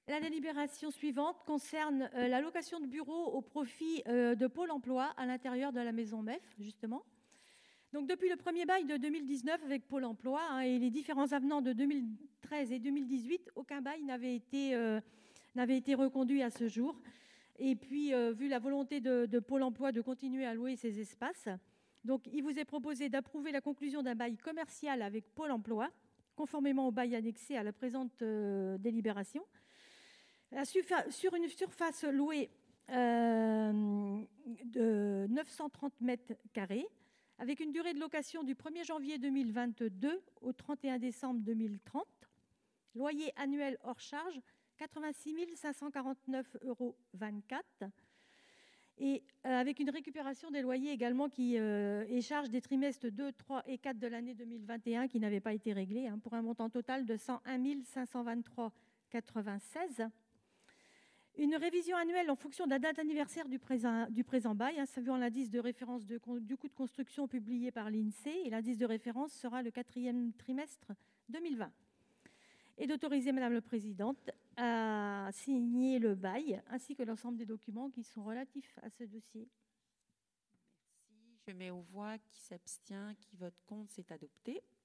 La délibération suivante concerne la location de bureaux au profit de Pôle emploi à l'intérieur de la maison MEF, justement. Donc, depuis le premier bail de 2019 avec Pôle emploi et les différents avenants de 2013 et 2018, aucun bail n'avait été reconduit à ce jour. Et puis, vu la volonté de Pôle emploi de continuer à louer ces espaces, donc, il vous est proposé d'approuver la conclusion d'un bail commercial avec Pôle emploi, conformément au bail annexé à la présente délibération, sur une surface louée de 930 mètres carrés, avec une durée de location du 1er janvier 2022 au 31 décembre 2030. Loyer annuel hors charge, 86 549,24 € et avec une récupération des loyers également et charges des trimestres 2, 3 et 4 de l'année 2021 qui n'avaient pas été réglés, pour un montant total de 101 523,96 €. Une révision annuelle en fonction de la date anniversaire du présent bail, suivant l'indice de référence du coût de construction publié par l'INSEE, et l'indice de référence sera le 4e trimestre 2020. Et d'autoriser Madame la Présidente à signer le bail, ainsi que l'ensemble des documents qui sont relatifs à ce dossier. Merci. Je mets aux voix. Qui s'abstient, qui vote contre, c'est adopté.